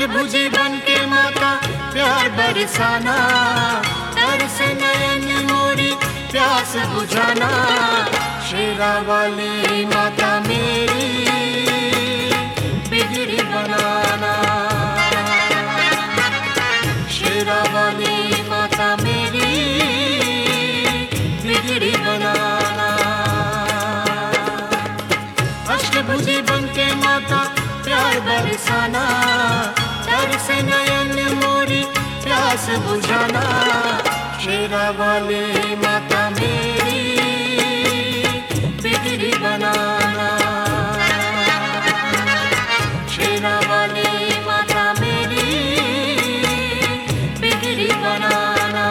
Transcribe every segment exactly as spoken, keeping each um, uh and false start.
अष्टभुजी बन के माता प्यार बरसाना, तरस नयन मोरी प्यास बुझाना। शेरा वाली माता मेरी बिगड़ी बनाना, शेरा वाली माता मेरी बिगड़ी बनाना। अष्टभुजी बन के माता प्यार बरसाना, तरस नयन मोरी प्यास बुझाना। शेरा वाली माता मेरी बिगड़ी बनाना, शेरा वाली माता मेरी बिगड़ी बनाना।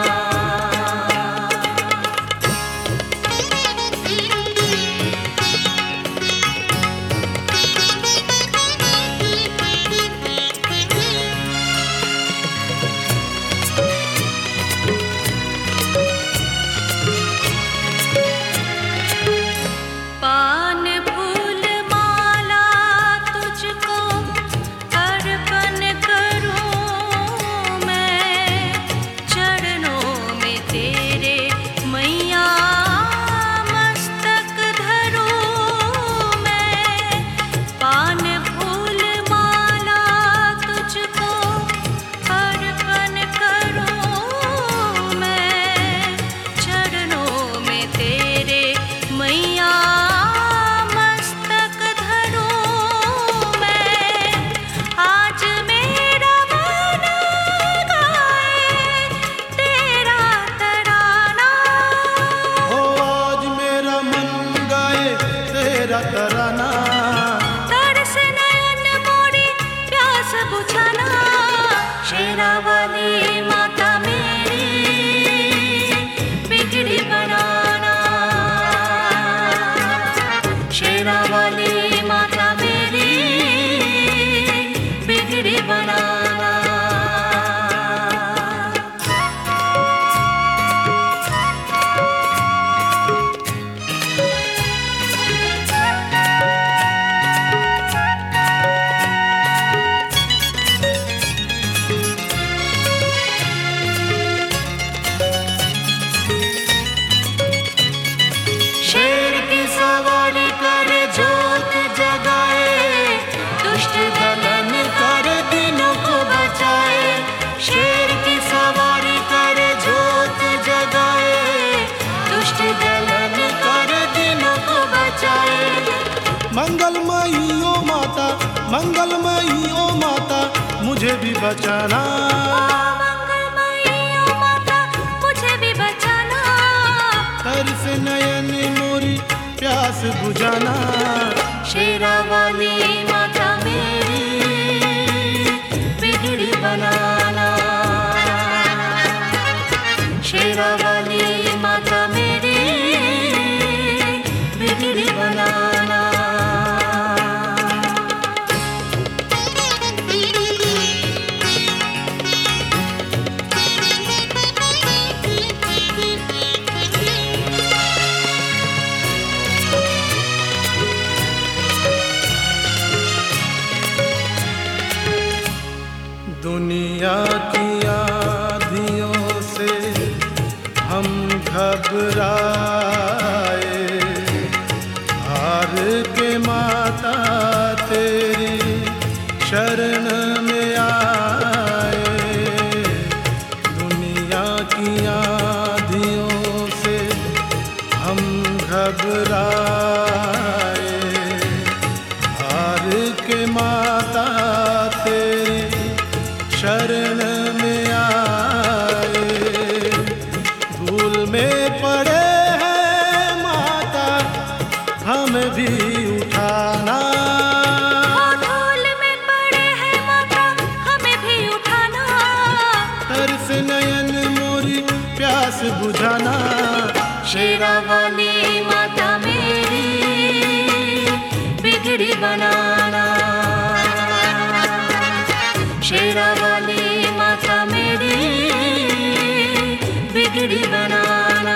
तराना तरस नयन मोरी प्यास बुझाना। शेरा वाली माता मेरी बिगड़ी बनाना, शेरा वाली माता मेरी बिगड़ी बनाना। शेर की सवारी करे जोत जगाए, दुष्ट दलन करे दिनों को बचाए। शेर की सवारी करे जोत जगाए, दुष्ट दलन करे दिनों को बचाए। मंगलमयी ओ माता, मंगलमयी ओ माता, मुझे भी बचाना। मंगलमयी ओ माता, मुझे भी बचाना। तरस नयन मोरी प्यास बुझाना। शेरा वाली माता मेरी बिगड़ी बनाना, शेरा वाली माता मेरी बिगड़ी बनाना। दुनिया की आँधियों से हम घबराए, हार के माता तेरी शरण में आए। दुनिया की आँधियों से हम घबराए, हार के माता तेरी शरण में आए। भूल में पड़े हैं माता, हम भी उठाना। भूल में पड़े हैं माता, हमें भी उठाना। तरस नयन मोरी प्यास बुझाना। शेरा वाली माता मेरी बिगड़ी बनाना, शेरा वाली माता मेरी बिगड़ी बनाना।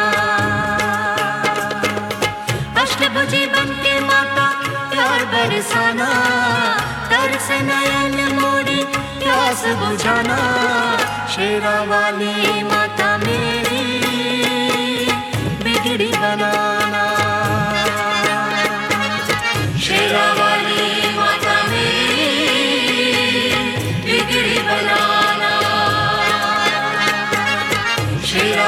अष्टभुजी बन के माता प्यार बरसाना, तरस नयन मोरी प्यास प्यास बुझाना, शेरा वाली माता मेरी बिगड़ी बनाना। शेरा वाली माता मेरी बिगड़ी बनाना, शेरा